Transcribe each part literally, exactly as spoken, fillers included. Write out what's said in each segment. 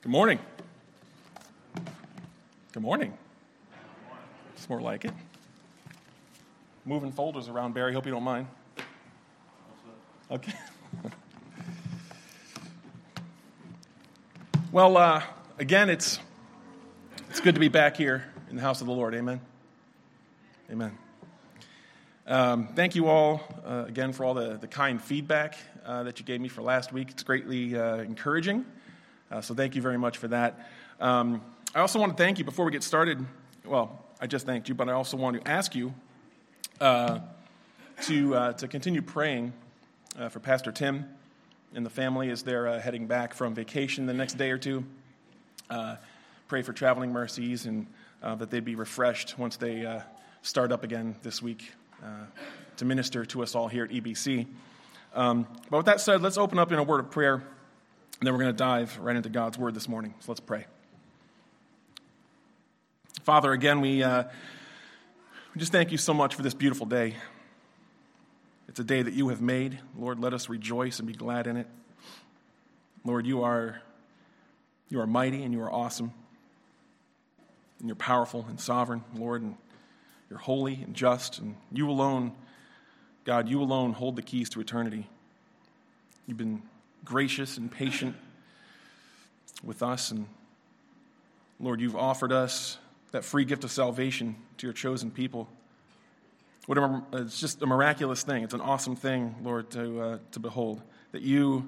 Good morning. Good morning. It's more like it. Moving folders around, Barry. Hope you don't mind. Okay. Well, uh, again, it's it's good to be back here in the house of the Lord. Amen. Amen. Um, thank you all uh, again for all the, the kind feedback uh, that you gave me for last week. It's greatly uh, encouraging. Uh, so thank you very much for that. Um, I also want to thank you before we get started. Well, I just thanked you, but I also want to ask you uh, to uh, to continue praying uh, for Pastor Tim and the family as they're uh, heading back from vacation the next day or two. Uh, pray for traveling mercies and uh, that they'd be refreshed once they uh, start up again this week uh, to minister to us all here at E B C. Um, but with that said, let's open up in a word of prayer, and then we're going to dive right into God's word this morning. So let's pray. Father, again, we, uh, we just thank you so much for this beautiful day. It's a day that you have made. Lord, let us rejoice and be glad in it. Lord, you are, you are mighty and you are awesome. And you're powerful and sovereign, Lord, and you're holy and just. And you alone, God, you alone hold the keys to eternity. You've been gracious and patient with us. And Lord, you've offered us that free gift of salvation to your chosen people. What a, it's just a miraculous thing. It's an awesome thing, Lord, to uh, to behold, that you,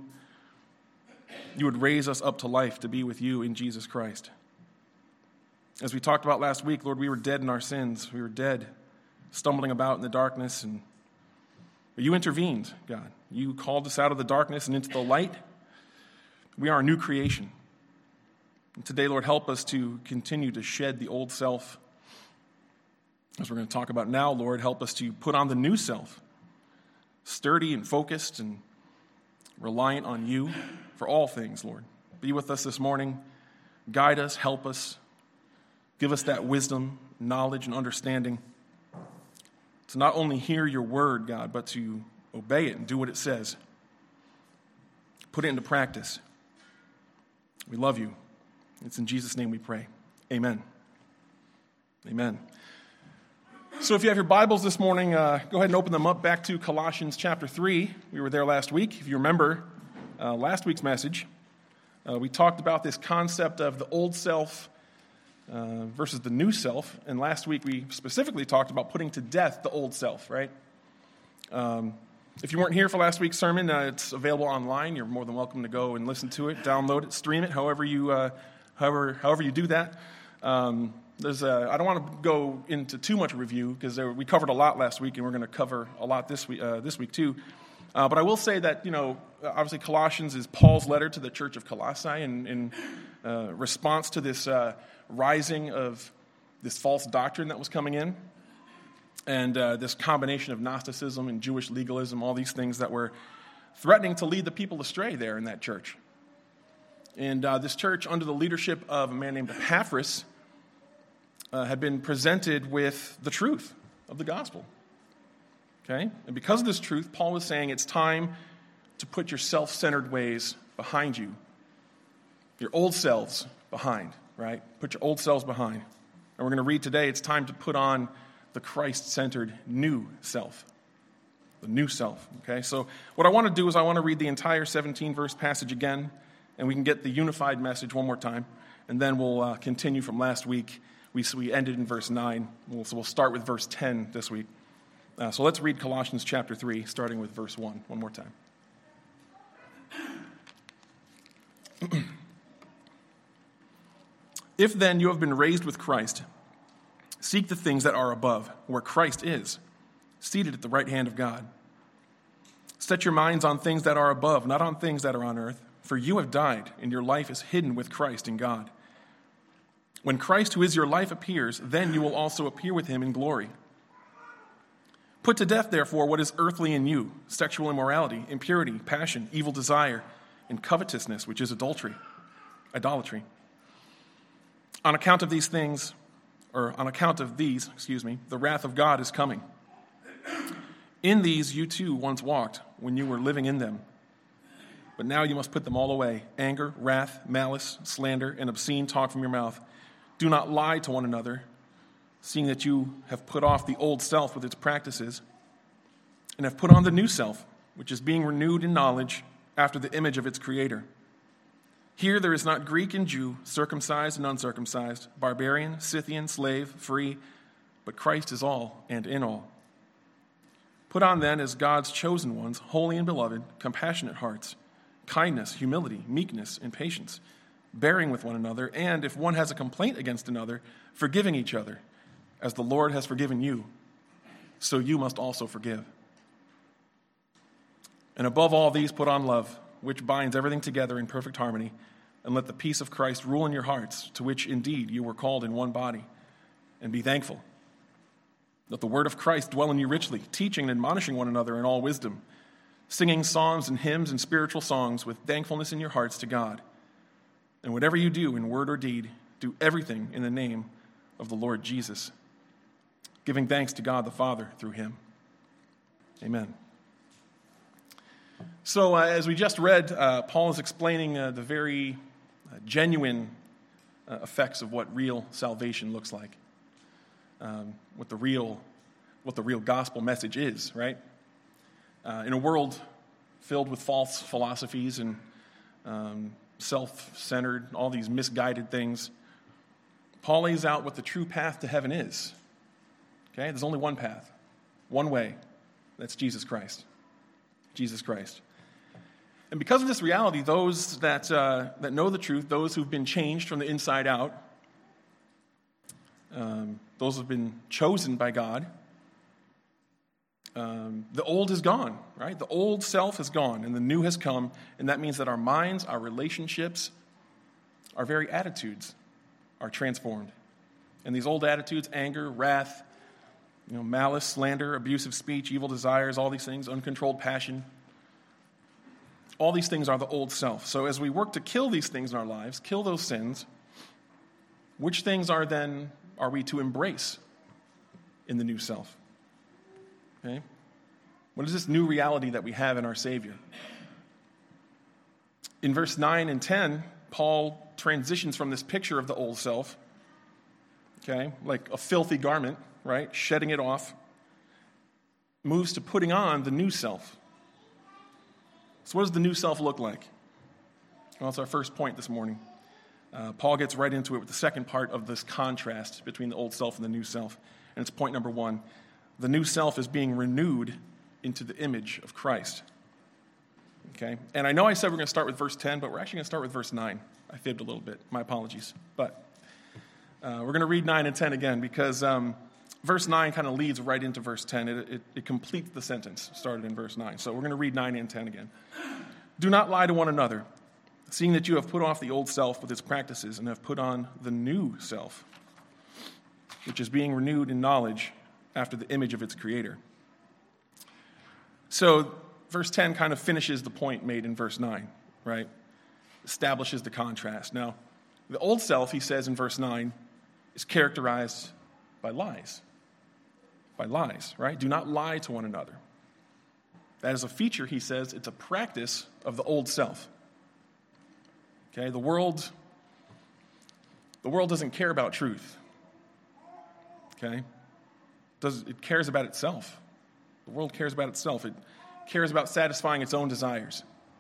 you would raise us up to life to be with you in Jesus Christ. As we talked about last week, Lord, we were dead in our sins. We were dead, stumbling about in the darkness, and but you intervened, God. You called us out of the darkness and into the light. We are a new creation. And today, Lord, help us to continue to shed the old self. As we're going to talk about now, Lord, help us to put on the new self, sturdy and focused and reliant on you for all things, Lord. Be with us this morning. Guide us, help us. Give us that wisdom, knowledge, and understanding to not only hear your word, God, but to obey it and do what it says. Put it into practice. We love you. It's in Jesus' name we pray. Amen. Amen. So if you have your Bibles this morning, uh, go ahead and open them up back to Colossians chapter three. We were there last week. If you remember uh, last week's message, uh, we talked about this concept of the old self uh, versus the new self. And last week we specifically talked about putting to death the old self, right? Um, if you weren't here for last week's sermon, uh, it's available online. You're more than welcome to go and listen to it, download it, stream it, however you uh, however however you do that. Um, There's a, I don't want to go into too much review because we covered a lot last week, and we're going to cover a lot this week, uh, this week too. Uh, but I will say that, you know, obviously Colossians is Paul's letter to the church of Colossae in, in uh, response to this uh, rising of this false doctrine that was coming in, and uh, this combination of Gnosticism and Jewish legalism, all these things that were threatening to lead the people astray there in that church. And uh, this church, under the leadership of a man named Epaphras, Uh, had been presented with the truth of the gospel. Okay? And because of this truth, Paul was saying it's time to put your self-centered ways behind you. Your old selves behind, right? Put your old selves behind. And we're going to read today, it's time to put on the Christ-centered new self. The new self, okay? So what I want to do is I want to read the entire seventeen-verse passage again, and we can get the unified message one more time, and then we'll uh, continue from last week. We, so we ended in verse nine, we'll, so we'll start with verse ten this week. Uh, so let's read Colossians chapter three, starting with verse one, one more time. If then you have been raised with Christ, seek the things that are above, where Christ is, seated at the right hand of God. Set your minds on things that are above, not on things that are on earth, for you have died, and your life is hidden with Christ in God. When Christ, who is your life, appears, then you will also appear with him in glory. Put to death, therefore, what is earthly in you, sexual immorality, impurity, passion, evil desire, and covetousness, which is adultery, idolatry. On account of these things, or on account of these, excuse me, the wrath of God is coming. In these you too once walked when you were living in them. But now you must put them all away: anger, wrath, malice, slander, and obscene talk from your mouth. Do not lie to one another, seeing that you have put off the old self with its practices, and have put on the new self, which is being renewed in knowledge after the image of its creator. Here there is not Greek and Jew, circumcised and uncircumcised, barbarian, Scythian, slave, free, but Christ is all and in all. Put on then as God's chosen ones, holy and beloved, compassionate hearts, kindness, humility, meekness, and patience, bearing with one another, and if one has a complaint against another, forgiving each other, as the Lord has forgiven you, so you must also forgive. And above all these, put on love, which binds everything together in perfect harmony, and let the peace of Christ rule in your hearts, to which indeed you were called in one body, and be thankful. Let the word of Christ dwell in you richly, teaching and admonishing one another in all wisdom, singing psalms and hymns and spiritual songs with thankfulness in your hearts to God. And whatever you do in word or deed, do everything in the name of the Lord Jesus, giving thanks to God the Father through him. Amen. So uh, as we just read, uh, Paul is explaining uh, the very uh, genuine uh, effects of what real salvation looks like, um, what the real, what the real gospel message is, right? Uh, in a world filled with false philosophies and um, self-centered, all these misguided things, Paul lays out what the true path to heaven is. Okay, there's only one path, one way. That's Jesus Christ. Jesus Christ. And because of this reality, those that uh, that know the truth, those who've been changed from the inside out, um, those who've been chosen by God, um, the old is gone, right? The old self is gone, and the new has come, and that means that our minds, our relationships, our very attitudes are transformed. And these old attitudes, anger, wrath, you know, malice, slander, abusive speech, evil desires, all these things, uncontrolled passion, all these things are the old self. So as we work to kill these things in our lives, kill those sins, which things are then are we to embrace in the new self? Okay? What is this new reality that we have in our Savior? In verse nine and ten, Paul transitions from this picture of the old self, okay, like a filthy garment, right, shedding it off, moves to putting on the new self. So what does the new self look like? Well, that's our first point this morning. Uh, Paul gets right into it with the second part of this contrast between the old self and the new self. And it's point number one. The new self is being renewed into the image of Christ. Okay? And I know I said we're going to start with verse ten, but we're actually going to start with verse nine. I fibbed a little bit. My apologies. But uh, we're going to read nine and ten again because um, verse nine kind of leads right into verse ten. It, it, it completes the sentence started in verse nine. So we're going to read nine and ten again. Do not lie to one another, seeing that you have put off the old self with its practices and have put on the new self, which is being renewed in knowledge after the image of its creator. So verse ten kind of finishes the point made in verse nine, right? Establishes the contrast. Now, the old self, he says in verse nine, is characterized by lies. By lies, right? Do not lie to one another. That is a feature, he says, it's a practice of the old self. Okay, the world, the world doesn't care about truth. Okay? Does it cares about itself. The world cares about itself. It cares about satisfying its own desires.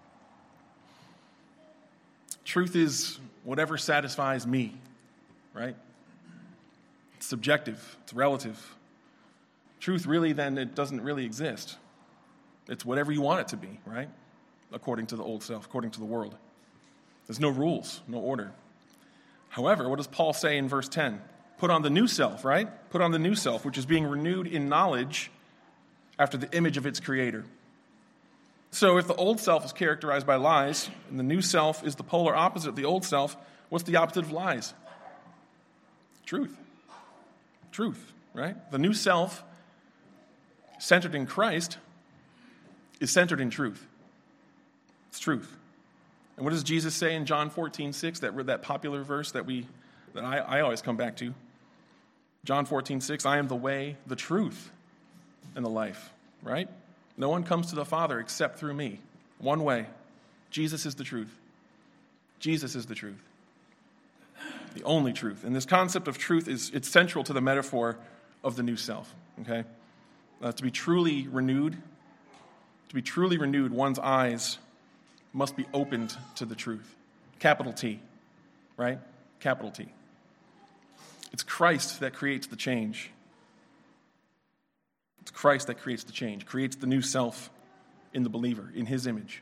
Truth is whatever satisfies me, right? It's subjective. It's relative. Truth really, then, it doesn't really exist. It's whatever you want it to be, right? According to the old self, according to the world. There's no rules, no order. However, what does Paul say in verse ten? Put on the new self, right? Put on the new self, which is being renewed in knowledge after the image of its creator. So if the old self is characterized by lies, and the new self is the polar opposite of the old self, what's the opposite of lies? Truth. Truth, right? The new self, centered in Christ, is centered in truth. It's truth. And what does Jesus say in John fourteen six, that, that popular verse that we that I, I always come back to? John fourteen six, I am the way, the truth, and the life, right? No one comes to the Father except through me. One way. Jesus is the truth. Jesus is the truth. The only truth. And this concept of truth is it's central to the metaphor of the new self. Okay? Uh, to be truly renewed, to be truly renewed, one's eyes must be opened to the truth. Capital T, right? Capital T. It's Christ that creates the change. It's Christ that creates the change, creates the new self in the believer, in his image.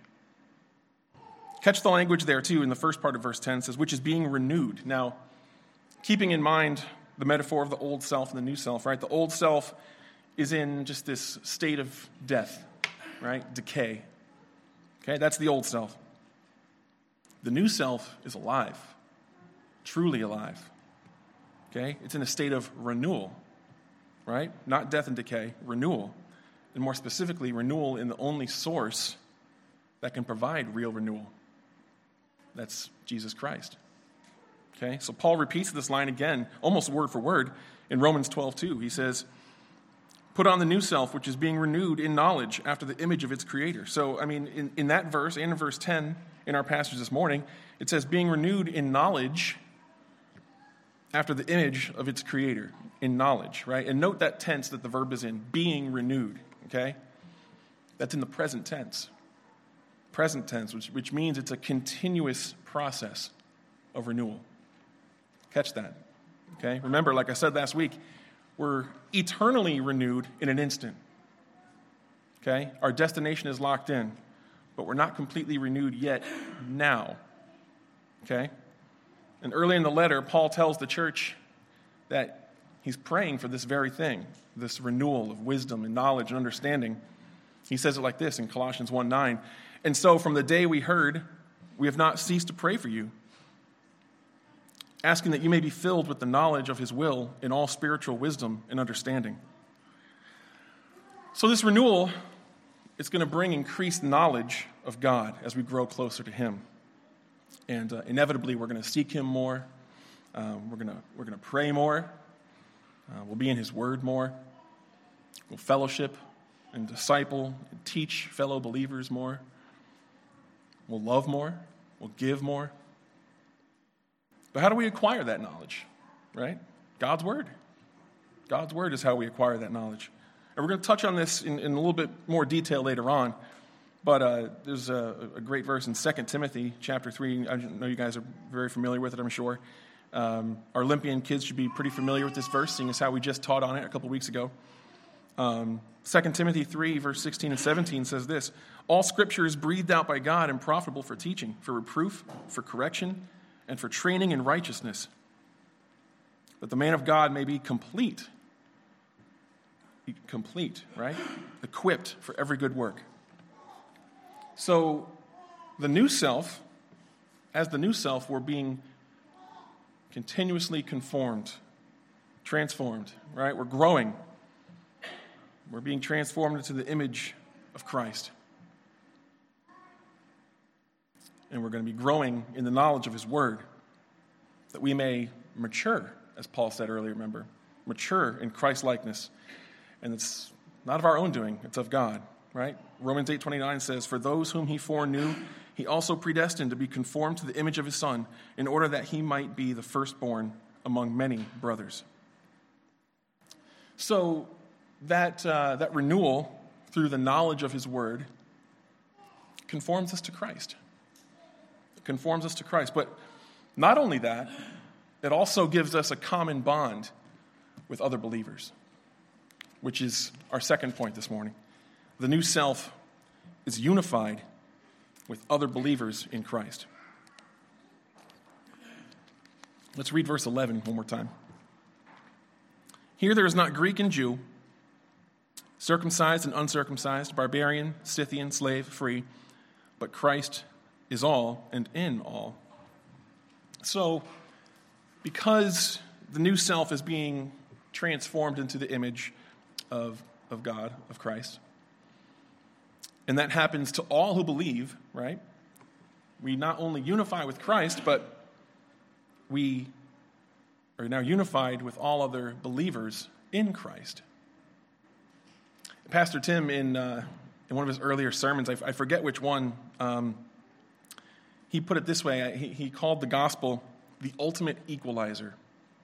Catch the language there, too, in the first part of verse ten. It says, which is being renewed. Now, keeping in mind the metaphor of the old self and the new self, right? The old self is in just this state of death, right? Decay. Okay, that's the old self. The new self is alive, truly alive. Okay, it's in a state of renewal, right? Not death and decay, renewal. And more specifically, renewal in the only source that can provide real renewal. That's Jesus Christ. Okay, so Paul repeats this line again, almost word for word, in Romans twelve two. He says, put on the new self, which is being renewed in knowledge after the image of its creator. So, I mean, in, in that verse and in verse ten in our passage this morning, it says being renewed in knowledge after the image of its creator, in knowledge, right? And note that tense that the verb is in, being renewed, okay? That's in the present tense. Present tense, which, which means it's a continuous process of renewal. Catch that, okay? Remember, like I said last week, we're eternally renewed in an instant, okay? Our destination is locked in, but we're not completely renewed yet now, okay? And early in the letter, Paul tells the church that he's praying for this very thing, this renewal of wisdom and knowledge and understanding. He says it like this in Colossians one nine, and so from the day we heard, we have not ceased to pray for you, asking that you may be filled with the knowledge of his will in all spiritual wisdom and understanding. So this renewal is going to bring increased knowledge of God as we grow closer to him. And uh, inevitably, we're going to seek him more. Um, we're going to we're going to pray more. Uh, we'll be in his word more. We'll fellowship and disciple and teach fellow believers more. We'll love more. We'll give more. But how do we acquire that knowledge, right? God's word. God's word is how we acquire that knowledge. And we're going to touch on this in, in a little bit more detail later on. But uh, there's a, a great verse in Second Timothy chapter three. I know you guys are very familiar with it, I'm sure. Um, our Olympian kids should be pretty familiar with this verse, seeing as how we just taught on it a couple weeks ago. Um, Second Timothy three, verse sixteen and seventeen says this, all scripture is breathed out by God and profitable for teaching, for reproof, for correction, and for training in righteousness, that the man of God may be complete. Complete, right? Equipped for every good work. So the new self, as the new self, we're being continuously conformed, transformed, right? We're growing. We're being transformed into the image of Christ. And we're going to be growing in the knowledge of his word, that we may mature, as Paul said earlier, remember, mature in Christ-likeness. And it's not of our own doing, it's of God, right? Romans eight twenty-nine says, for those whom he foreknew, he also predestined to be conformed to the image of his Son, in order that he might be the firstborn among many brothers. So that, uh, that renewal through the knowledge of his word conforms us to Christ. It conforms us to Christ. But not only that, it also gives us a common bond with other believers, which is our second point this morning. The new self is unified with other believers in Christ. Let's read verse eleven one more time. Here there is not Greek and Jew, circumcised and uncircumcised, barbarian, Scythian, slave, free, but Christ is all and in all. So, because the new self is being transformed into the image of, of God, of Christ, and that happens to all who believe, right? We not only unify with Christ, but we are now unified with all other believers in Christ. Pastor Tim, in uh, in one of his earlier sermons, I, I forget which one, um, he put it this way. He, he called the gospel the ultimate equalizer.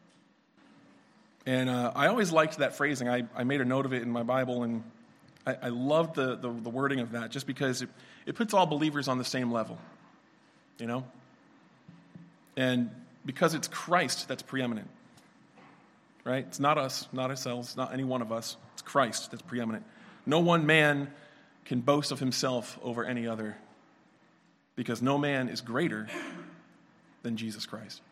And uh, I always liked that phrasing. I, I made a note of it in my Bible, and I, I loved the, the, the wording of that just because it, it puts all believers on the same level, you know? And because it's Christ that's preeminent, right? It's not us, not ourselves, not any one of us. It's Christ that's preeminent. No one man can boast of himself over any other because no man is greater than Jesus Christ.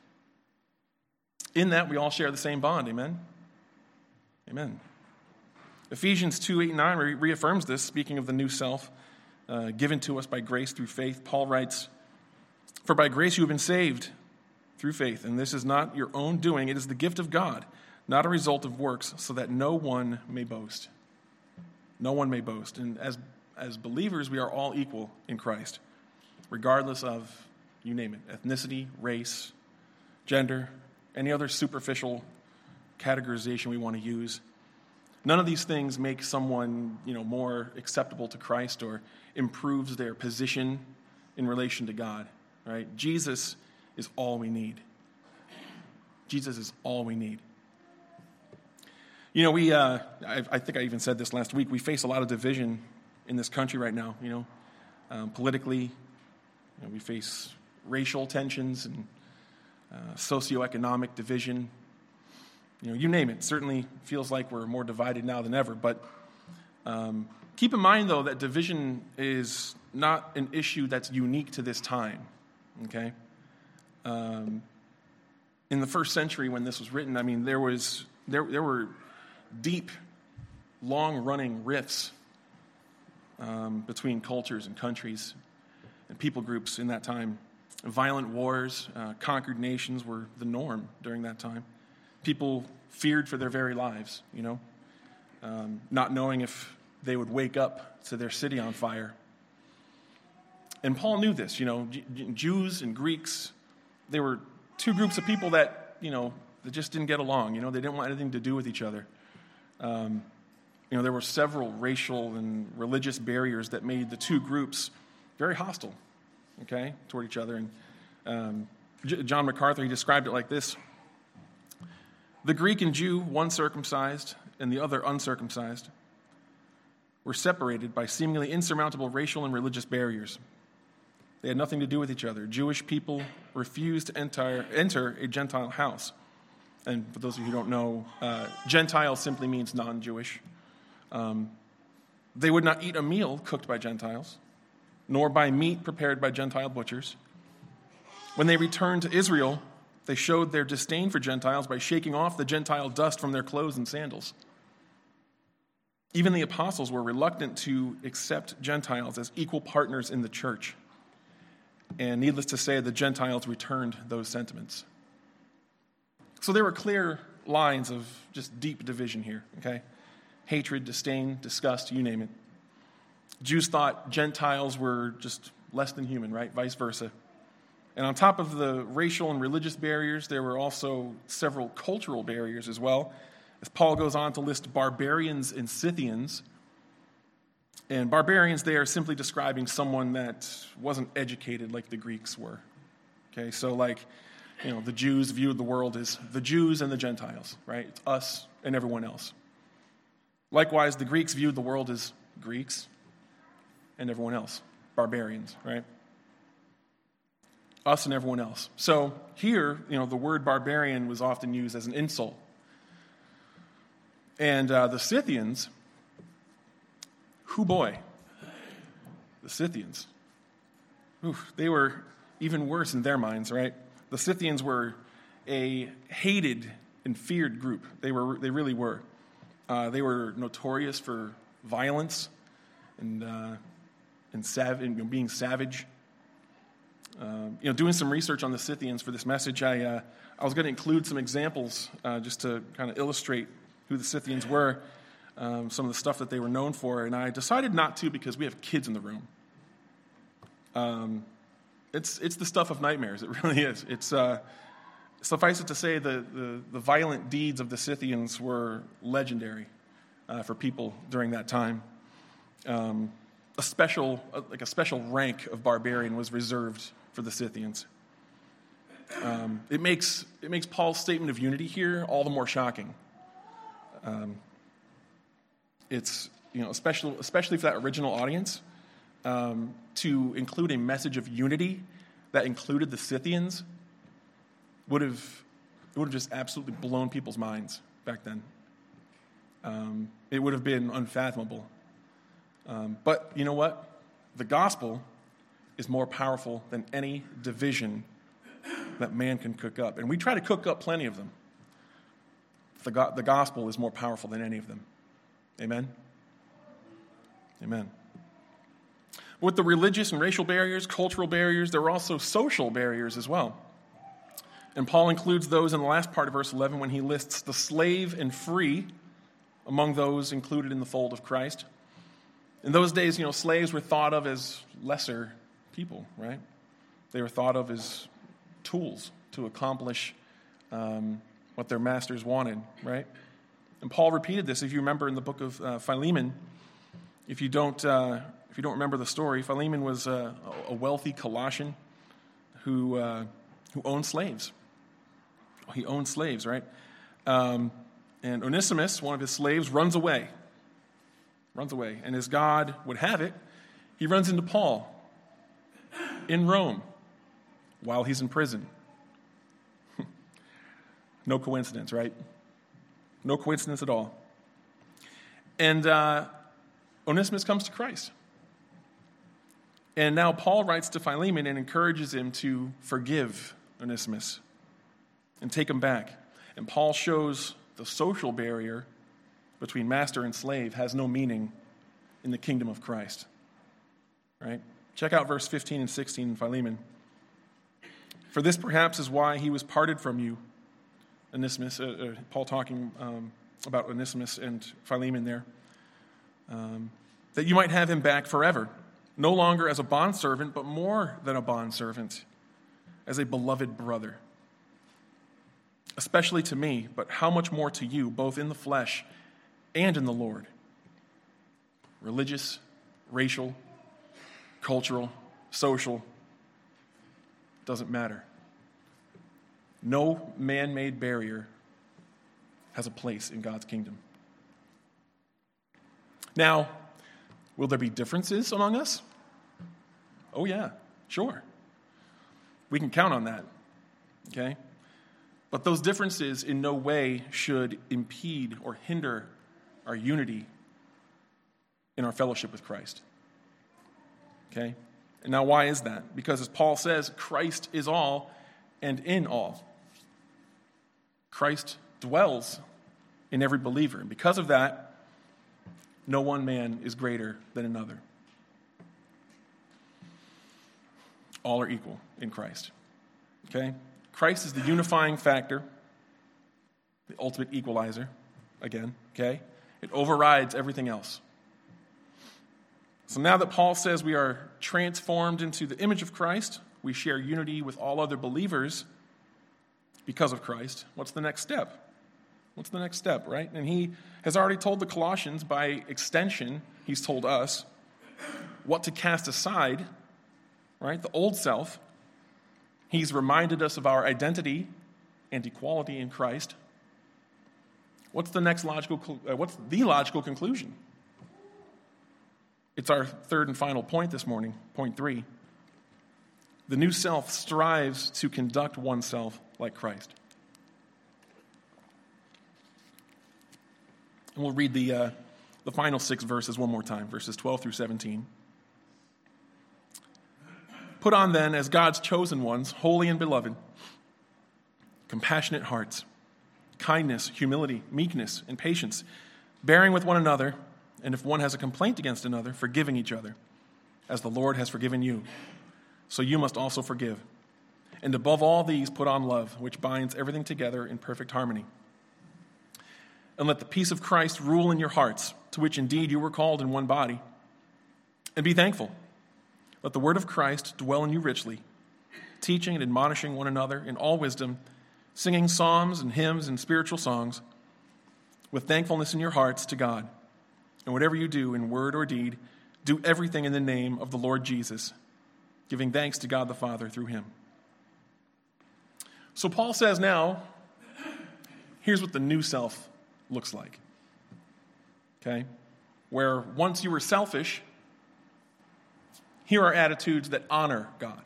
In that, we all share the same bond, amen? Amen. Ephesians two, eight, and nine re- reaffirms this, speaking of the new self uh, given to us by grace through faith. Paul writes, "For by grace you have been saved through faith, and this is not your own doing, it is the gift of God, not a result of works, so that no one may boast." No one may boast. And as, as believers, we are all equal in Christ, regardless of, you name it, ethnicity, race, gender, any other superficial categorization we want to use. None of these things make someone, you know, more acceptable to Christ or improves their position in relation to God, right? Jesus is all we need. Jesus is all we need. You know, we, uh, I, I think I even said this last week, we face a lot of division in this country right now, you know, um, politically. You know, we face racial tensions and uh, socioeconomic division. You know, you name it. Certainly feels like we're more divided now than ever. But um, keep in mind, though, that division is not an issue that's unique to this time, okay? Um, in the first century when this was written, I mean, there was there there were deep, long-running rifts um, between cultures and countries and people groups in that time. Violent wars, uh, conquered nations were the norm during that time. People feared for their very lives, you know, um, not knowing if they would wake up to their city on fire. And Paul knew this, you know, G- Jews and Greeks, they were two groups of people that, you know, that just didn't get along. You know, they didn't want anything to do with each other. Um, you know, there were several racial and religious barriers that made the two groups very hostile, okay, toward each other. And um, J- John MacArthur, he described it like this: the Greek and Jew, one circumcised and the other uncircumcised, were separated by seemingly insurmountable racial and religious barriers. They had nothing to do with each other. Jewish people refused to enter, enter a Gentile house. And for those of you who don't know, uh, Gentile simply means non-Jewish. Um, they would not eat a meal cooked by Gentiles, nor buy meat prepared by Gentile butchers. When they returned to Israel, they showed their disdain for Gentiles by shaking off the Gentile dust from their clothes and sandals. Even the apostles were reluctant to accept Gentiles as equal partners in the church. And needless to say, the Gentiles returned those sentiments. So there were clear lines of just deep division here, okay? Hatred, disdain, disgust, you name it. Jews thought Gentiles were just less than human, right? Vice versa. And on top of the racial and religious barriers, there were also several cultural barriers as well. As Paul goes on to list barbarians and Scythians. And barbarians, they are simply describing someone that wasn't educated like the Greeks were. Okay, so like, you know, the Jews viewed the world as the Jews and the Gentiles, right? It's us and everyone else. Likewise, the Greeks viewed the world as Greeks and everyone else, barbarians, right? Us and everyone else. So here, you know, the word barbarian was often used as an insult. And uh, the Scythians, who boy, the Scythians, oof, they were even worse in their minds, right? The Scythians were a hated and feared group. They were, they really were. Uh, they were notorious for violence and uh, and, sav- and you know, being savage. Uh, you know, doing some research on the Scythians for this message, I uh, I was going to include some examples uh, just to kind of illustrate who the Scythians were, um, some of the stuff that they were known for, and I decided not to because we have kids in the room. Um, it's it's the stuff of nightmares. It really is. It's uh, suffice it to say the, the the violent deeds of the Scythians were legendary uh, for people during that time. Um, a special like a special rank of barbarian was reserved for the Scythians. Um, it makes it makes Paul's statement of unity here all the more shocking. Um, it's you know especially especially for that original audience, um, to include a message of unity that included the Scythians would have it would have just absolutely blown people's minds back then. Um, it would have been unfathomable. Um, but you know what? The gospel is more powerful than any division that man can cook up. And we try to cook up plenty of them. The, go- the gospel is more powerful than any of them. Amen? Amen. With the religious and racial barriers, cultural barriers, there are also social barriers as well. And Paul includes those in the last part of verse eleven when he lists the slave and free among those included in the fold of Christ. In those days, you know, slaves were thought of as lesser people, right? They were thought of as tools to accomplish um, what their masters wanted, right? And Paul repeated this, if you remember, in the book of uh, Philemon. If you don't, uh, if you don't remember the story, Philemon was uh, a wealthy Colossian who uh, who owned slaves. He owned slaves, right? Um, and Onesimus, one of his slaves, runs away. Runs away, and as God would have it, he runs into Paul in Rome while he's in prison. No coincidence, right? No coincidence at all. And uh, Onesimus comes to Christ. And now Paul writes to Philemon and encourages him to forgive Onesimus and take him back. And Paul shows the social barrier between master and slave has no meaning in the kingdom of Christ. Right? Check out verse fifteen and sixteen in Philemon. For this perhaps is why he was parted from you, Onesimus, uh, uh, Paul talking um, about Onesimus and Philemon there, um, that you might have him back forever, no longer as a bondservant, but more than a bondservant, as a beloved brother. Especially to me, but how much more to you, both in the flesh and in the Lord. Religious, racial, cultural, social, doesn't matter. No man-made barrier has a place in God's kingdom. Now, will there be differences among us? Oh yeah, sure. We can count on that, okay? But those differences in no way should impede or hinder our unity in our fellowship with Christ. Okay? And now why is that? Because as Paul says, Christ is all and in all. Christ dwells in every believer. And because of that, no one man is greater than another. All are equal in Christ. Okay? Christ is the unifying factor, the ultimate equalizer, again, okay? It overrides everything else. So now that Paul says we are transformed into the image of Christ, we share unity with all other believers because of Christ, what's the next step? What's the next step, right? And he has already told the Colossians, by extension, he's told us what to cast aside, right? The old self. He's reminded us of our identity and equality in Christ. What's the next logical, uh, what's the logical conclusion? It's our third and final point this morning, point three. The new self strives to conduct oneself like Christ. And we'll read the, uh, the final six verses one more time, verses twelve through seventeen. Put on then, as God's chosen ones, holy and beloved, compassionate hearts, kindness, humility, meekness, and patience, bearing with one another, and if one has a complaint against another, forgiving each other, as the Lord has forgiven you. So you must also forgive. And above all these, put on love, which binds everything together in perfect harmony. And let the peace of Christ rule in your hearts, to which indeed you were called in one body. And be thankful. Let the word of Christ dwell in you richly, teaching and admonishing one another in all wisdom, singing psalms and hymns and spiritual songs, with thankfulness in your hearts to God. And whatever you do in word or deed, do everything in the name of the Lord Jesus, giving thanks to God the Father through him. So Paul says now, here's what the new self looks like. Okay? Where once you were selfish, here are attitudes that honor God.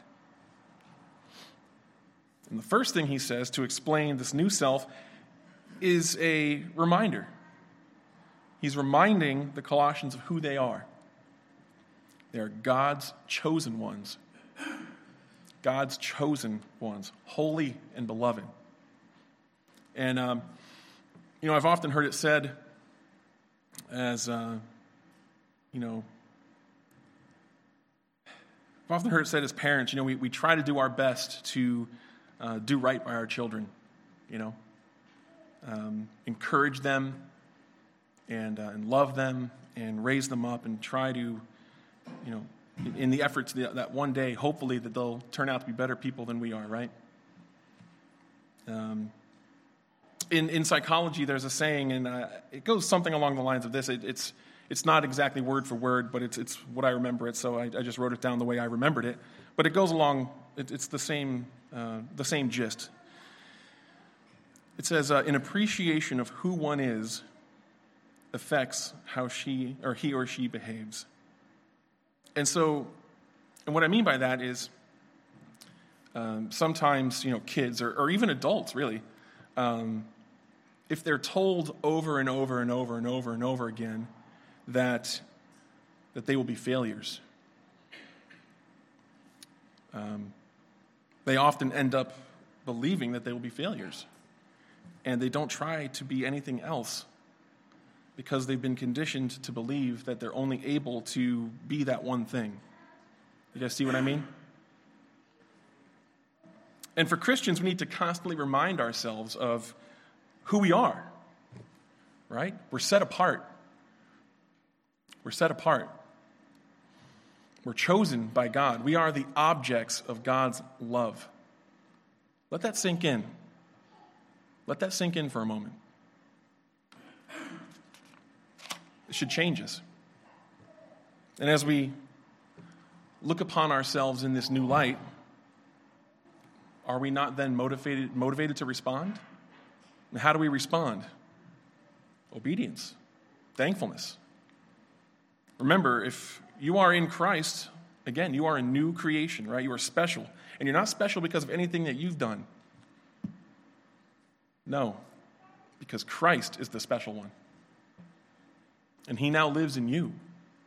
And the first thing he says to explain this new self is a reminder. He's reminding the Colossians of who they are. They are God's chosen ones. God's chosen ones, holy and beloved. And, um, you know, I've often heard it said as, uh, you know, I've often heard it said as parents, you know, we, we try to do our best to uh, do right by our children, you know, um, encourage them and, uh, and love them and raise them up and try to, you know, in, in the efforts that, that one day, hopefully, that they'll turn out to be better people than we are, right? Um, in, in psychology, there's a saying, and uh, it goes something along the lines of this. It, it's It's not exactly word for word, but it's it's what I remember it, so I, I just wrote it down the way I remembered it. But it goes along, it, it's the same uh, the same gist. It says, uh, an appreciation of who one is affects how she or he or she behaves. And so, and what I mean by that is um, sometimes, you know, kids or, or even adults, really, um, if they're told over and over and over and over and over again that that they will be failures, um, they often end up believing that they will be failures. And they don't try to be anything else because they've been conditioned to believe that they're only able to be that one thing. You guys see what I mean? And for Christians, we need to constantly remind ourselves of who we are, right? We're set apart. We're set apart. We're chosen by God. We are the objects of God's love. Let that sink in. Let that sink in for a moment. It should change us. And as we look upon ourselves in this new light, are we not then motivated, motivated to respond? And how do we respond? Obedience, thankfulness. Remember, if you are in Christ, again, you are a new creation, right? You are special. And you're not special because of anything that you've done. No, because Christ is the special one. And he now lives in you.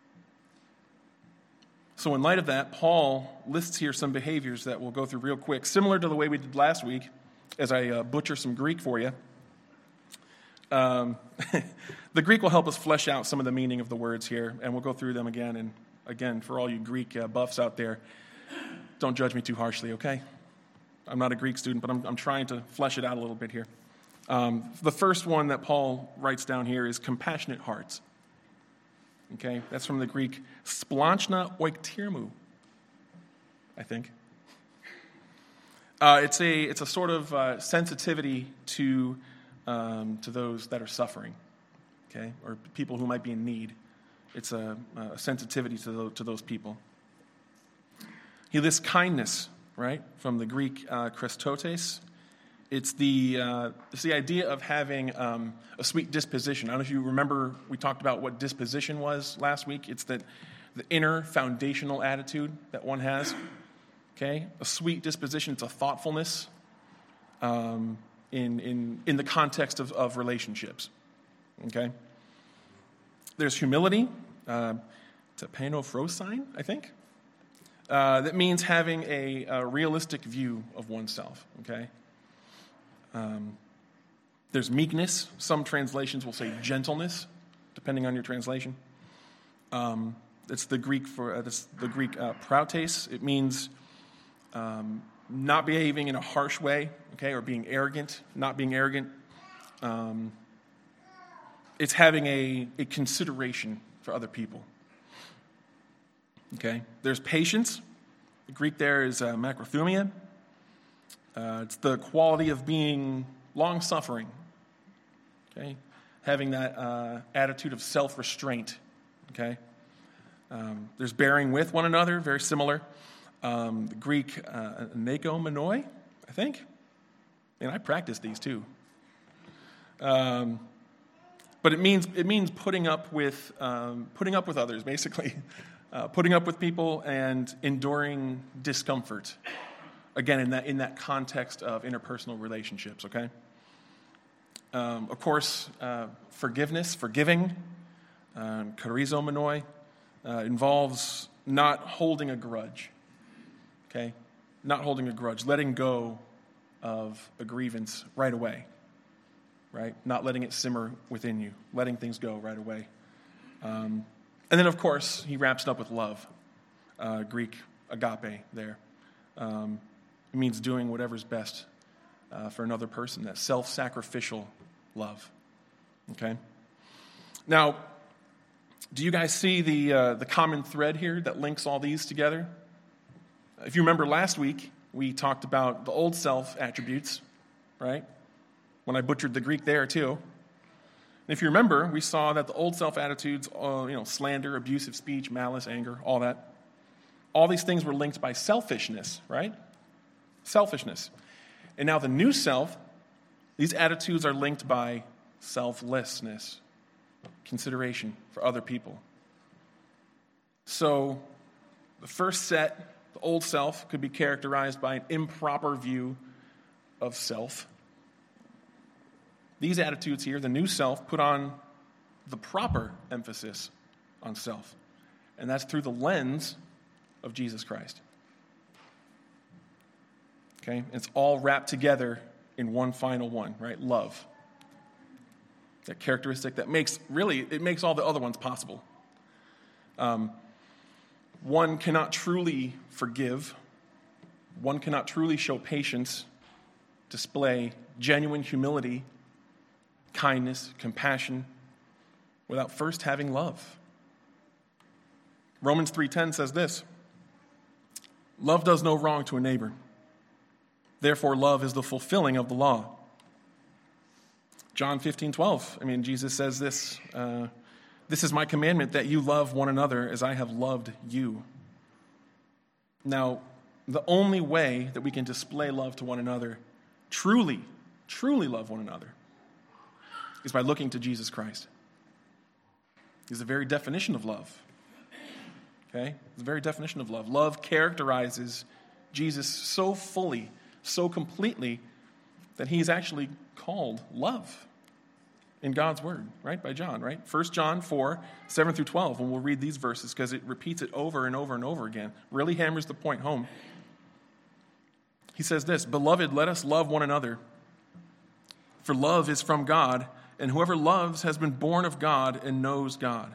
So in light of that, Paul lists here some behaviors that we'll go through real quick, similar to the way we did last week, as I uh, butcher some Greek for you. Um, the Greek will help us flesh out some of the meaning of the words here, and we'll go through them again. And again, for all you Greek uh, buffs out there, don't judge me too harshly, okay? I'm not a Greek student, but I'm, I'm trying to flesh it out a little bit here. Um, the first one that Paul writes down here is compassionate hearts. Okay, that's from the Greek splanchna oiktirmu, I think. Uh, it's a it's a sort of uh, sensitivity to um, to those that are suffering, okay, or people who might be in need. It's a, a sensitivity to those, to those people. He lists kindness, right, from the Greek uh, Christotes. It's the uh, it's the idea of having um, a sweet disposition. I don't know if you remember, we talked about what disposition was last week. It's that the inner foundational attitude that one has. Okay, a sweet disposition. It's a thoughtfulness um, in in in the context of, of relationships. Okay. There's humility. Uh, it's a panophrosine, I think. Uh, that means having a, a realistic view of oneself. Okay. Um, there's meekness. Some translations will say gentleness, depending on your translation. Um, it's the Greek for uh, this, the Greek uh, prautes. It means um, not behaving in a harsh way, okay, or being arrogant, not being arrogant. Um, it's having a, a consideration for other people. Okay. There's patience. The Greek there is uh, macrothumia. Uh, it's the quality of being long-suffering, okay? Having that uh, attitude of self-restraint, okay? Um, there's bearing with one another, very similar. Um, the Greek uh, nakomenoi, I think. And I practice these too. Um, but it means it means putting up with um, putting up with others, basically, uh, putting up with people and enduring discomfort. Again, in that in that context of interpersonal relationships. Okay. Um, of course, uh, forgiveness, forgiving, um, charizomenoi, uh, involves not holding a grudge. Okay, not holding a grudge, letting go of a grievance right away. Right? Not letting it simmer within you, letting things go right away. Um, and then, of course, he wraps it up with love, uh, Greek agape there. Um, it means doing whatever's best uh, for another person, that self-sacrificial love. Okay? Now, do you guys see the uh, the common thread here that links all these together? If you remember last week, we talked about the old self attributes, right? When I butchered the Greek there too. And if you remember, we saw that the old self attitudes, uh, you know, slander, abusive speech, malice, anger, all that, all these things were linked by selfishness, right? Selfishness. And now the new self, these attitudes are linked by selflessness, consideration for other people. So the first set, the old self, could be characterized by an improper view of self. These attitudes here, the new self, put on the proper emphasis on self. And that's through the lens of Jesus Christ. Okay? It's all wrapped together in one final one, right? Love. That characteristic that makes, really, it makes all the other ones possible. Um, one cannot truly forgive. One cannot truly show patience, display genuine humility, kindness, compassion, without first having love. Romans three ten says this: love does no wrong to a neighbor. Therefore, love is the fulfilling of the law. John fifteen twelve, I mean, Jesus says this, uh, this is my commandment, that you love one another as I have loved you. Now, the only way that we can display love to one another, truly, truly love one another, is by looking to Jesus Christ. He's the very definition of love. Okay? The very definition of love. Love characterizes Jesus so fully, so completely, that he's actually called love in God's word, right? By John, right? First John four, seven through twelve, and we'll read these verses because it repeats it over and over and over again. Really hammers the point home. He says this: Beloved, let us love one another, for love is from God, and whoever loves has been born of God and knows God.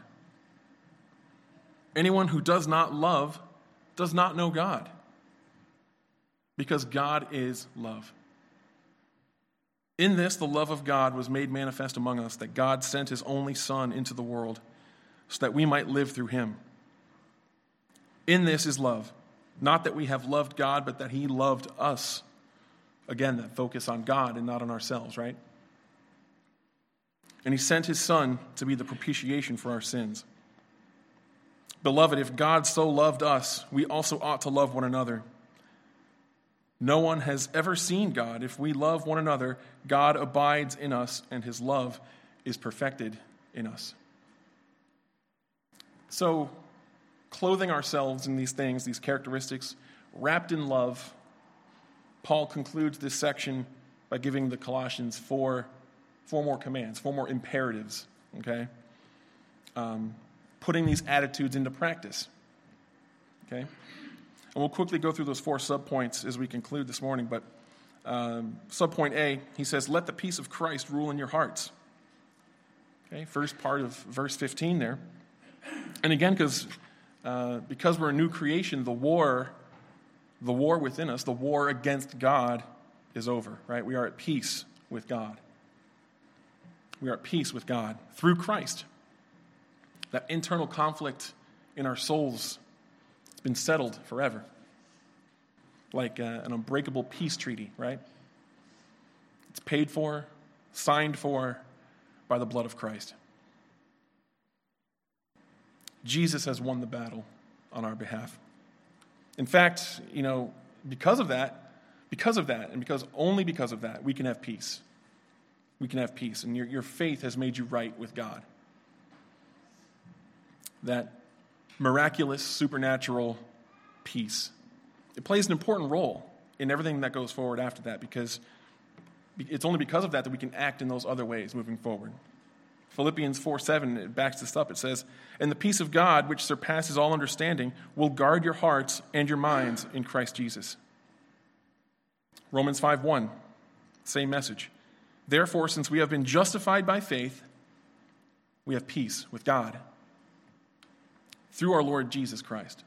Anyone who does not love does not know God, because God is love. In this, the love of God was made manifest among us, that God sent his only Son into the world so that we might live through him. In this is love, not that we have loved God, but that he loved us. Again, that focus on God and not on ourselves, right? And he sent his Son to be the propitiation for our sins. Beloved, if God so loved us, we also ought to love one another. No one has ever seen God. If we love one another, God abides in us, and his love is perfected in us. So, clothing ourselves in these things, these characteristics, wrapped in love, Paul concludes this section by giving the Colossians four, four more commands, four more imperatives, okay? Um, putting these attitudes into practice, okay? And we'll quickly go through those four subpoints as we conclude this morning. But um, subpoint A, he says, let the peace of Christ rule in your hearts. Okay, first part of verse fifteen there. And again, because uh, because we're a new creation, the war, the war within us, the war against God is over, right? We are at peace with God. We are at peace with God through Christ. That internal conflict in our souls, it's been settled forever. Like uh, an unbreakable peace treaty, right? It's paid for, signed for by the blood of Christ. Jesus has won the battle on our behalf. In fact, you know, because of that, because of that, and because only because of that, we can have peace. We can have peace, and your, your faith has made you right with God. That miraculous, supernatural peace. It plays an important role in everything that goes forward after that, because it's only because of that that we can act in those other ways moving forward. Philippians four seven, it backs this up. It says, "And the peace of God, which surpasses all understanding, will guard your hearts and your minds in Christ Jesus." Romans five one, same message. "Therefore, since we have been justified by faith, we have peace with God through our Lord Jesus Christ."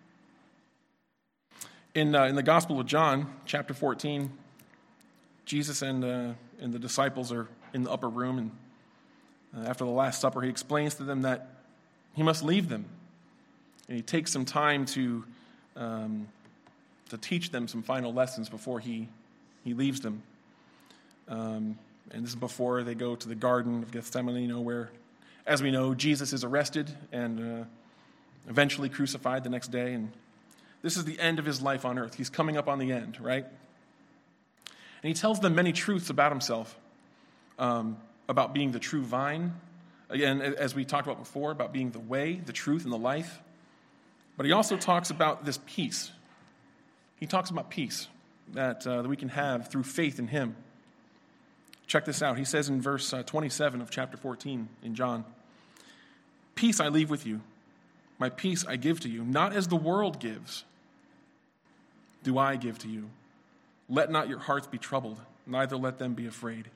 In, uh, in the Gospel of John, chapter fourteen, Jesus and, uh, and the disciples are in the upper room, and uh, after the Last Supper, he explains to them that he must leave them. And he takes some time to, um, to teach them some final lessons before he, he leaves them. Um, and this is before they go to the Garden of Gethsemane, you know, where, as we know, Jesus is arrested and uh, eventually crucified the next day. And this is the end of his life on earth. He's coming up on the end, right? And he tells them many truths about himself, um, about being the true vine. Again, as we talked about before, about being the way, the truth, and the life. But he also talks about this peace. He talks about peace that, uh, that we can have through faith in him. Check this out. He says in verse uh, twenty-seven of chapter fourteen in John, "Peace I leave with you. My peace I give to you. Not as the world gives, do I give to you. Let not your hearts be troubled, neither let them be afraid."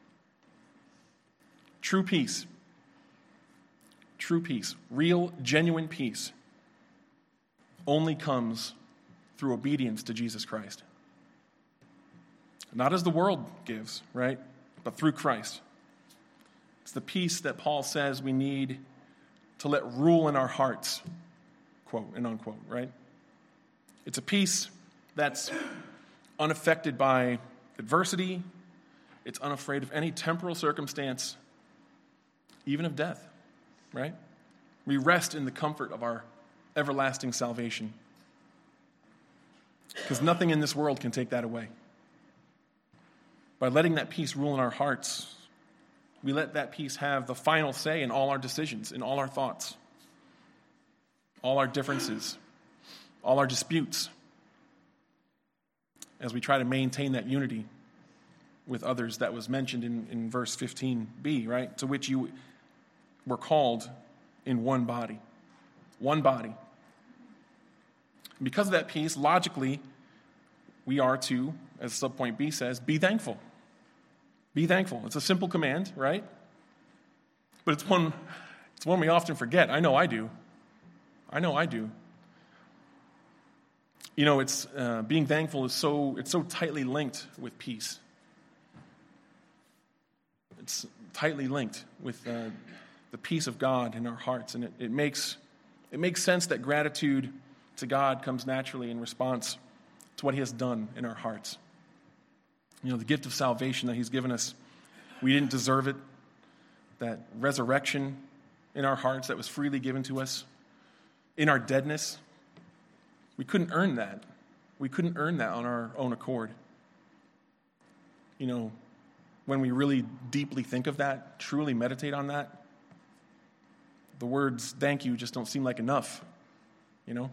True peace. True peace. Real, genuine peace only comes through obedience to Jesus Christ. Not as the world gives, right? But through Christ. It's the peace that Paul says we need to let rule in our hearts, quote and unquote, right? It's a peace that's unaffected by adversity. It's unafraid of any temporal circumstance, even of death, right? We rest in the comfort of our everlasting salvation, because nothing in this world can take that away. By letting that peace rule in our hearts, we let that peace have the final say in all our decisions, in all our thoughts, all our differences, all our disputes, as we try to maintain that unity with others that was mentioned in, in verse fifteen b, right? To which you were called in one body. One body. Because of that peace, logically, we are to, as subpoint B says, be thankful. Be thankful. It's a simple command, right? But it's one, it's one we often forget. I know I do. I know I do. You know, it's uh, being thankful is so it's so tightly linked with peace. It's tightly linked with uh, the peace of God in our hearts, and it, it makes it makes sense that gratitude to God comes naturally in response to what he has done in our hearts. You know, the gift of salvation that he's given us, we didn't deserve it. That resurrection in our hearts that was freely given to us. In our deadness, we couldn't earn that. We couldn't earn that on our own accord. You know, when we really deeply think of that, truly meditate on that, the words thank you just don't seem like enough, you know?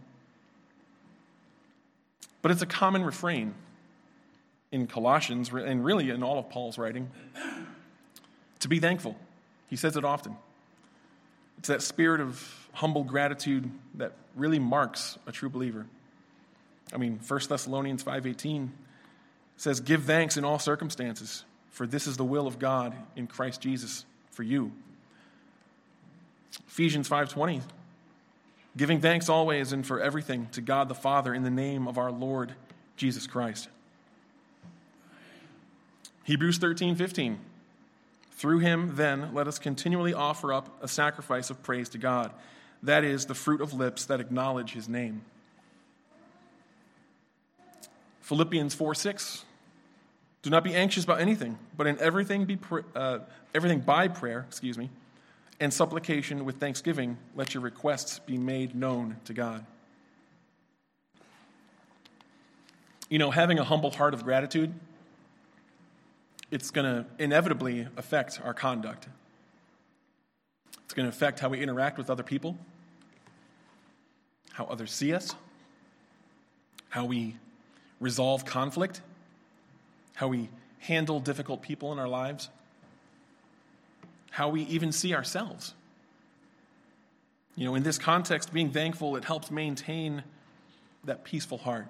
But it's a common refrain in Colossians, and really in all of Paul's writing, to be thankful. He says it often. It's that spirit of humble gratitude that really marks a true believer. I mean, First Thessalonians five eighteen says, "Give thanks in all circumstances, for this is the will of God in Christ Jesus for you." Ephesians five twenty, "Giving thanks always and for everything to God the Father in the name of our Lord Jesus Christ." Hebrews thirteen fifteen, "Through him, then, let us continually offer up a sacrifice of praise to God. That is the fruit of lips that acknowledge his name." Philippians four six, "Do not be anxious about anything, but in everything be pr- uh, everything by prayer, excuse me, and supplication with thanksgiving, let your requests be made known to God." You know, having a humble heart of gratitude, it's going to inevitably affect our conduct. It's going to affect how we interact with other people, how others see us, how we resolve conflict, how we handle difficult people in our lives, how we even see ourselves. You know, in this context, being thankful, it helps maintain that peaceful heart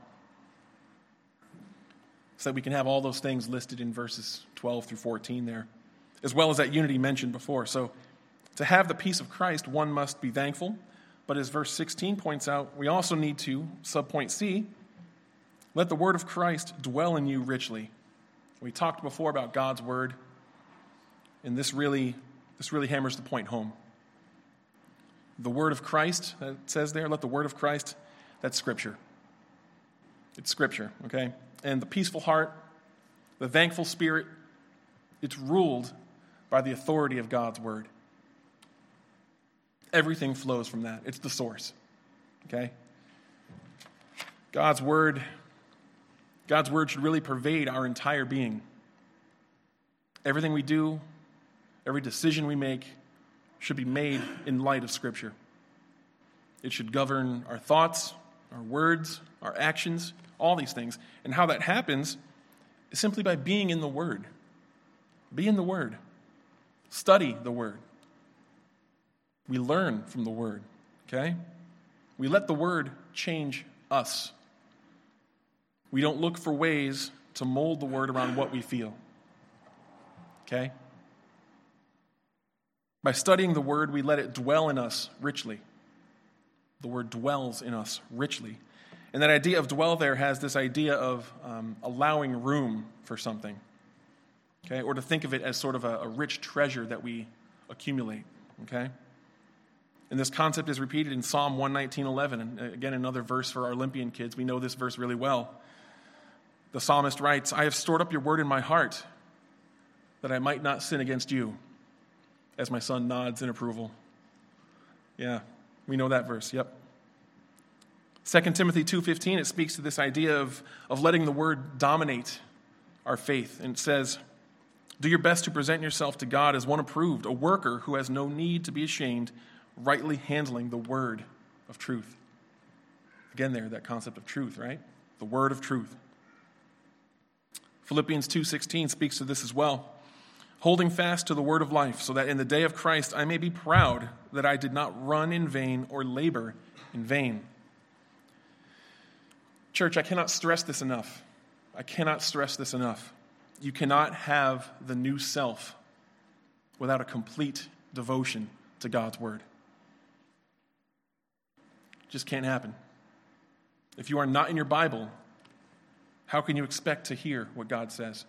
so that we can have all those things listed in verses twelve through fourteen there, as well as that unity mentioned before. So to have the peace of Christ, one must be thankful. But as verse sixteen points out, we also need to, subpoint C, let the word of Christ dwell in you richly. We talked before about God's word, and this really, this really hammers the point home. The word of Christ, that it says there, let the word of Christ, that's Scripture. It's Scripture, okay? And the peaceful heart, the thankful spirit, it's ruled by the authority of God's word. Everything flows from that. It's the source, okay? God's word, God's word should really pervade our entire being. Everything we do, every decision we make should be made in light of Scripture. It should govern our thoughts, our words, our actions, all these things. And how that happens is simply by being in the Word. Be in the Word. Study the Word. We learn from the Word, okay? We let the Word change us. We don't look for ways to mold the Word around what we feel, okay? By studying the Word, we let it dwell in us richly. The Word dwells in us richly. And that idea of dwell there has this idea of um, allowing room for something, okay? Or to think of it as sort of a, a rich treasure that we accumulate, okay? And this concept is repeated in Psalm one nineteen eleven. And again, another verse for our Olympian kids. We know this verse really well. The psalmist writes, I have stored up your word in my heart that I might not sin against you. As my son nods in approval. Yeah, we know that verse, yep. Second Timothy two fifteen, it speaks to this idea of, of letting the word dominate our faith. And it says, do your best to present yourself to God as one approved, a worker who has no need to be ashamed, rightly handling the word of truth. Again there, that concept of truth, right? The word of truth. Philippians two sixteen speaks to this as well. Holding fast to the word of life, so that in the day of Christ I may be proud that I did not run in vain or labor in vain. Church, I cannot stress this enough. I cannot stress this enough. You cannot have the new self without a complete devotion to God's word. Just can't happen. If you are not in your Bible, how can you expect to hear what God says?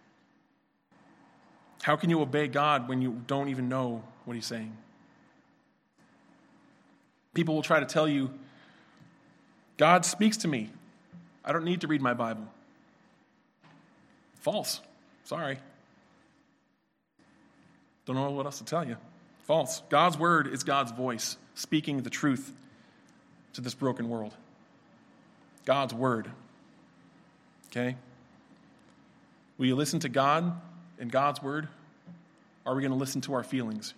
How can you obey God when you don't even know what he's saying? People will try to tell you, God speaks to me. I don't need to read my Bible. False. Sorry. Don't know what else to tell you. False. God's word is God's voice speaking the truth to this broken world. God's word. Okay? Will you listen to God and God's word? Or are we going to listen to our feelings?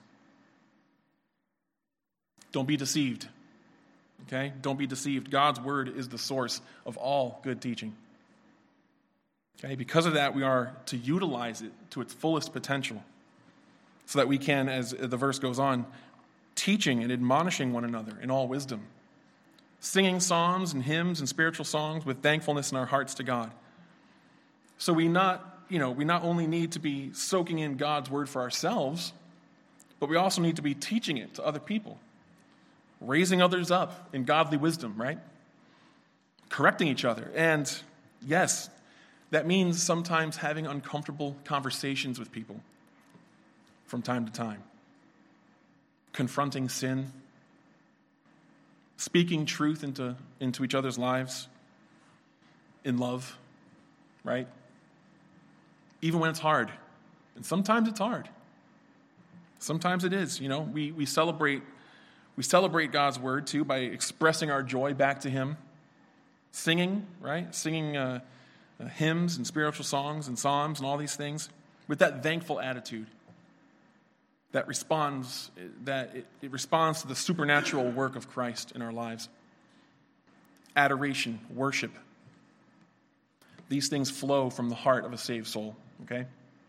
Don't be deceived. Okay? Don't be deceived. God's word is the source of all good teaching. Okay? Because of that, we are to utilize it to its fullest potential so that we can, as the verse goes on, teaching and admonishing one another in all wisdom, singing psalms and hymns and spiritual songs with thankfulness in our hearts to God. So we not, you know, we not only need to be soaking in God's word for ourselves, but we also need to be teaching it to other people, raising others up in godly wisdom, right? Correcting each other. And yes, that means sometimes having uncomfortable conversations with people from time to time. Confronting sin, speaking truth into, into each other's lives in love, right? Even when it's hard. And sometimes it's hard. Sometimes it is. You know, we, we celebrate we celebrate God's word too by expressing our joy back to him Singing, right? Singing uh, uh, hymns and spiritual songs and psalms and all these things with that thankful attitude that responds, that it, it responds to the supernatural work of Christ in our lives. Adoration, worship. These things flow from the heart of a saved soul, okay?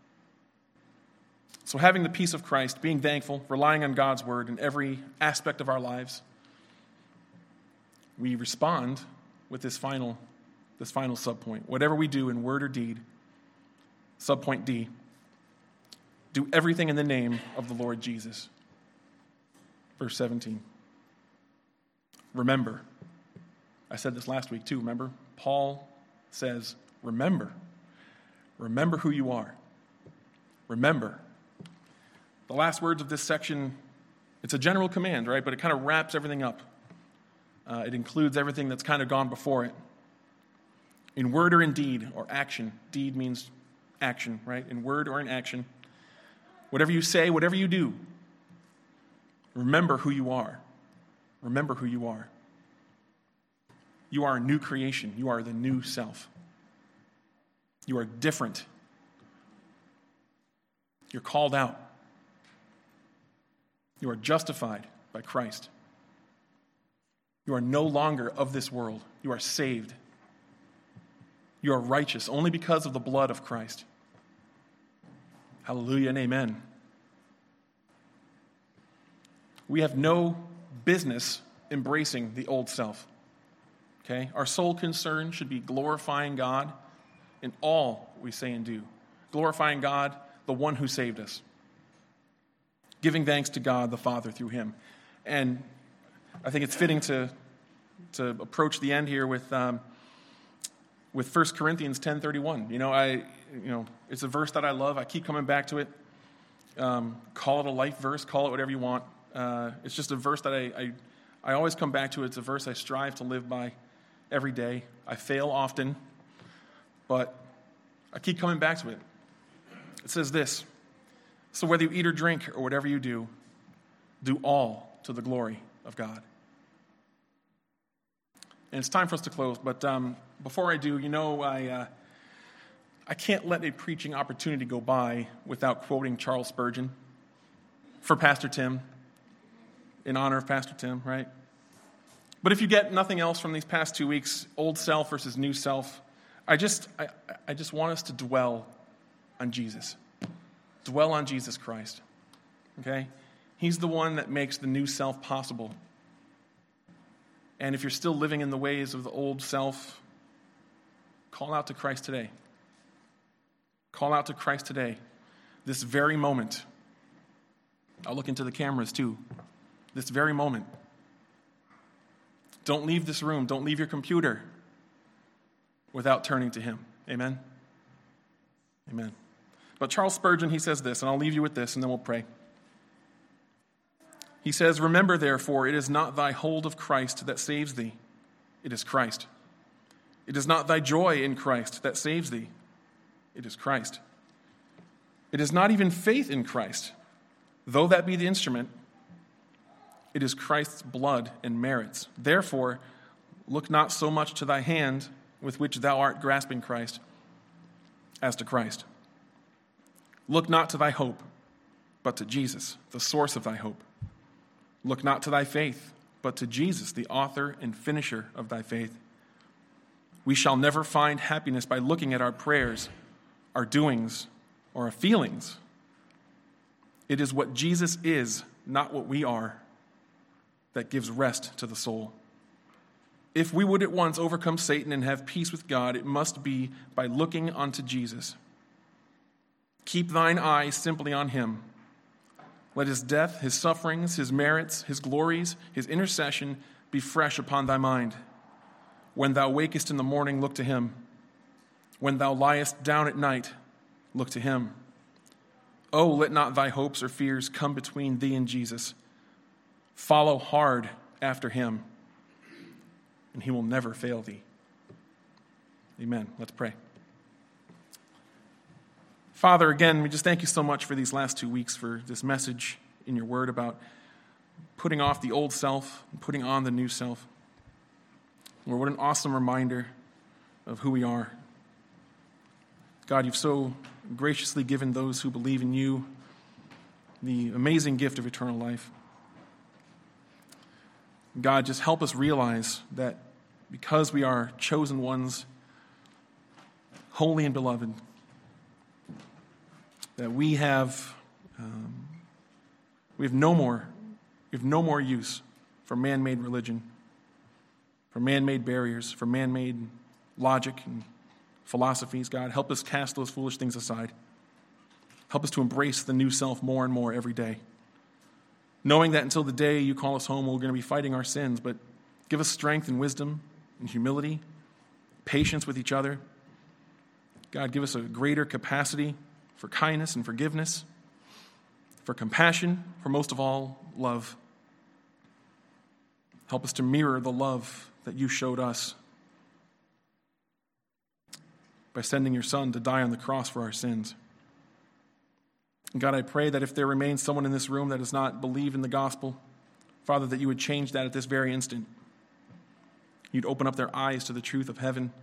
So having the peace of Christ, being thankful, relying on God's word in every aspect of our lives, we respond with this final, this final subpoint. Whatever we do in word or deed, subpoint D, do everything in the name of the Lord Jesus. Verse seventeen. Remember. I said this last week too, remember? Paul says, remember. Remember who you are. Remember. The last words of this section, it's a general command, right? But it kind of wraps everything up. Uh, it includes everything that's kind of gone before it. In word or in deed or action. Deed means action, right? In word or in action. Whatever you say, whatever you do, remember who you are. Remember who you are. You are a new creation. You are the new self. You are different. You're called out. You are justified by Christ. You are no longer of this world. You are saved. You are righteous only because of the blood of Christ. Hallelujah and amen. We have no business embracing the old self. Okay? Our sole concern should be glorifying God in all we say and do. Glorifying God, the one who saved us. Giving thanks to God the Father through him. And I think it's fitting to, to approach the end here with um, with First Corinthians ten thirty-one. You know, I you know, it's a verse that I love. I keep coming back to it. Um, call it a life verse, call it whatever you want. Uh, it's just a verse that I, I I always come back to. It's a verse I strive to live by every day. I fail often, but I keep coming back to it. It says this: so whether you eat or drink or whatever you do, do all to the glory of God. And it's time for us to close, but um, before I do, you know, I uh, I can't let a preaching opportunity go by without quoting Charles Spurgeon for Pastor Tim, in honor of Pastor Tim, right? But if you get nothing else from these past two weeks, old self versus new self, I just I, I just want us to dwell on Jesus. Dwell on Jesus Christ, okay? He's the one that makes the new self possible. And if you're still living in the ways of the old self, call out to Christ today. Call out to Christ today. This very moment. I'll look into the cameras too. This very moment. Don't leave this room. Don't leave your computer without turning to him. Amen? Amen. But Charles Spurgeon, he says this, and I'll leave you with this, and then we'll pray. He says, remember, therefore, it is not thy hold of Christ that saves thee. It is Christ. It is not thy joy in Christ that saves thee. It is Christ. It is not even faith in Christ, though that be the instrument. It is Christ's blood and merits. Therefore, look not so much to thy hand with which thou art grasping Christ as to Christ. Look not to thy hope, but to Jesus, the source of thy hope. Look not to thy faith, but to Jesus, the author and finisher of thy faith. We shall never find happiness by looking at our prayers, our doings, or our feelings. It is what Jesus is, not what we are, that gives rest to the soul. If we would at once overcome Satan and have peace with God, it must be by looking unto Jesus. Keep thine eyes simply on him. Let his death, his sufferings, his merits, his glories, his intercession be fresh upon thy mind. When thou wakest in the morning, look to him. When thou liest down at night, look to him. Oh, let not thy hopes or fears come between thee and Jesus. Follow hard after him, and he will never fail thee. Amen. Let's pray. Father, again, we just thank you so much for these last two weeks, for this message in your word about putting off the old self and putting on the new self. Lord, what an awesome reminder of who we are. God, you've so graciously given those who believe in you the amazing gift of eternal life. God, just help us realize that because we are chosen ones, holy and beloved, that we have um, we have no more we have no more use for man-made religion, for man-made barriers, for man-made logic and philosophies. God, help us cast those foolish things aside. Help us to embrace the new self more and more every day, knowing that until the day you call us home, we're going to be fighting our sins, but give us strength and wisdom and humility, patience with each other. God, give us a greater capacity for kindness and forgiveness, for compassion, for most of all, love. Help us to mirror the love that you showed us by sending your Son to die on the cross for our sins. And God, I pray that if there remains someone in this room that does not believe in the gospel, Father, that you would change that at this very instant. You'd open up their eyes to the truth of heaven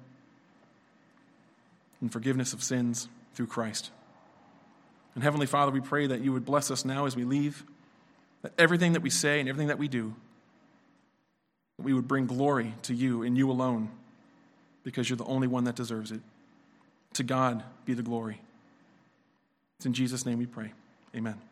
and forgiveness of sins through Christ. And Heavenly Father, we pray that you would bless us now as we leave, that everything that we say and everything that we do, that we would bring glory to you and you alone, because you're the only one that deserves it. To God be the glory. It's in Jesus' name we pray. Amen.